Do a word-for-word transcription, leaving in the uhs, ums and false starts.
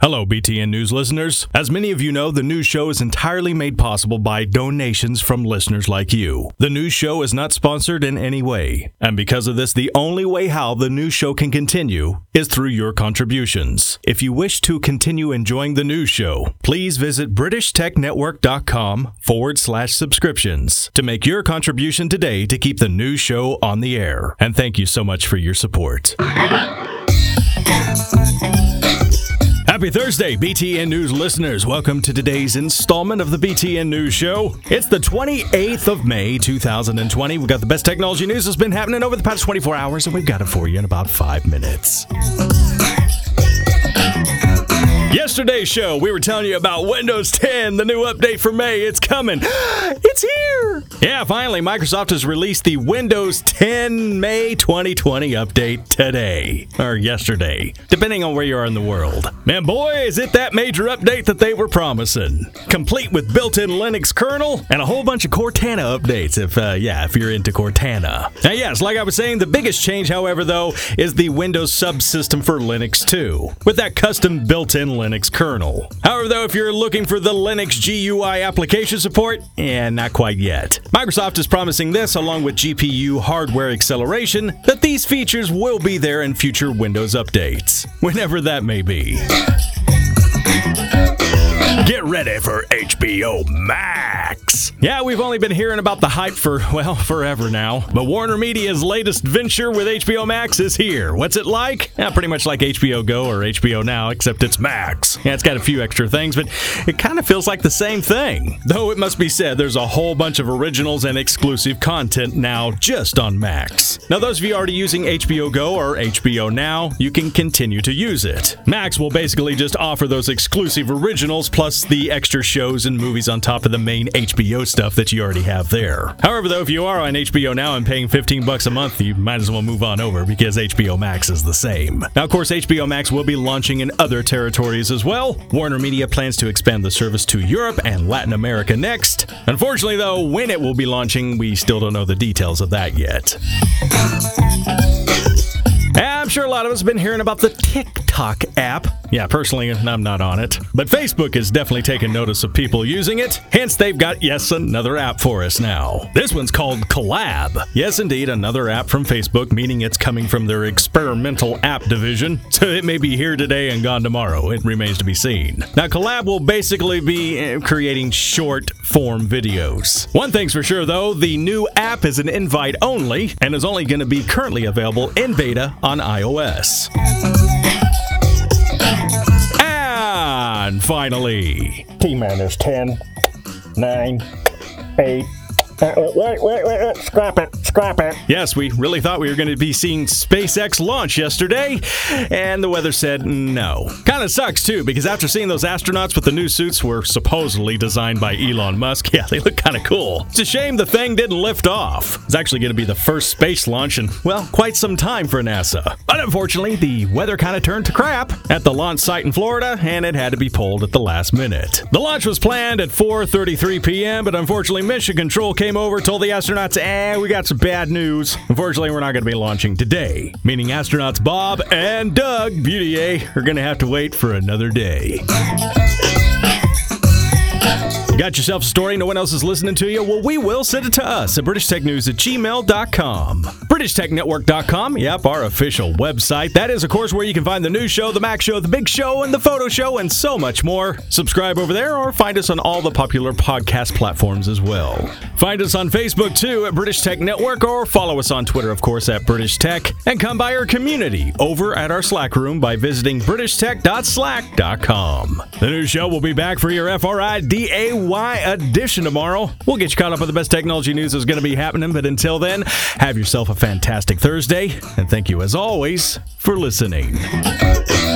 Hello, B T N News listeners. As many of you know, the news show is entirely made possible by donations from listeners like you. The news show is not sponsored in any way, and because of this, the only way how the news show can continue is through your contributions. If you wish to continue enjoying the news show, please visit BritishTechNetwork.com forward slash subscriptions to make your contribution today to keep the news show on the air. And thank you so much for your support. Happy Thursday, B T N News listeners. Welcome to today's installment of the B T N News Show. It's the twenty-eighth of May, two thousand twenty. We've got the best technology news that's been happening over the past twenty-four hours, and we've got it for you in about five minutes. Yesterday's show, we were telling you about Windows ten, the new update for May. It's coming. It's here. Yeah, finally, Microsoft has released the Windows ten May twenty twenty update today, or yesterday, depending on where you are in the world. Man, boy, is it that major update that they were promising. Complete with built-in Linux kernel and a whole bunch of Cortana updates, if, uh, yeah, if you're into Cortana. Now, yes, like I was saying, the biggest change, however, though, is the Windows subsystem for Linux two, with that custom built-in Linux kernel. However, though, if you're looking for the Linux G U I application support, eh, not quite yet. Microsoft is promising this, along with G P U hardware acceleration, that these features will be there in future Windows updates, whenever that may be. Get ready for H B O Max. Yeah, we've only been hearing about the hype for, well, forever now. But Warner Media's latest venture with H B O Max is here. What's it like? Yeah, pretty much like H B O Go or H B O Now, except it's Max. Yeah, it's got a few extra things, but it kind of feels like the same thing. Though it must be said, there's a whole bunch of originals and exclusive content now just on Max. Now, those of you already using H B O Go or H B O Now, you can continue to use it. Max will basically just offer those exclusive originals plus the extra shows and movies on top of the main H B O stuff that you already have there. However, though, if you are on H B O Now and paying fifteen bucks a month, you might as well move on over because H B O Max is the same. Now, of course, H B O Max will be launching in other territories as well. Warner Media plans to expand the service to Europe and Latin America next. Unfortunately, though, when it will be launching, we still don't know the details of that yet. I'm sure a lot of us have been hearing about the TikTok app. Yeah, personally, I'm not on it. But Facebook is definitely taking notice of people using it. Hence, they've got, yes, another app for us now. This one's called Collab. Yes, indeed, another app from Facebook, meaning it's coming from their experimental app division. So it may be here today and gone tomorrow. It remains to be seen. Now, Collab will basically be creating short-form videos. One thing's for sure, though, the new app is an invite only and is only going to be currently available in beta on iOS. And finally, T-minus ten, nine, eight, uh, wait, wait, wait, wait, scrap it, scrap it. Yes, we really thought we were going to be seeing SpaceX launch yesterday, and the weather said no. Kind of sucks, too, because after seeing those astronauts with the new suits were supposedly designed by Elon Musk, yeah, they look kind of cool. It's a shame the thing didn't lift off. It's actually going to be the first space launch in, well, quite some time for NASA. But unfortunately, the weather kind of turned to crap at the launch site in Florida, and it had to be pulled at the last minute. The launch was planned at four thirty-three p.m., but unfortunately, Mission Control came over, told the astronauts, eh, we got some bad news. Unfortunately, we're not going to be launching today, meaning astronauts Bob and Doug Buttier are going to have to wait for another day. Got yourself a story no one else is listening to you? Well, we will. Send it to us at British Tech News at gmail dot com. British Tech Network dot com, yep, our official website. That is, of course, where you can find the news show, the Mac show, the Big Show, and the Photo Show, and so much more. Subscribe over there or find us on all the popular podcast platforms as well. Find us on Facebook, too, at British Tech Network, or follow us on Twitter, of course, at British Tech. And come by our community over at our Slack room by visiting British Tech dot slack dot com. The news show will be back for your F R I D A Y edition tomorrow. We'll get you caught up with the best technology news that's going to be happening, but until then, have yourself a fantastic Thursday, and thank you as always for listening.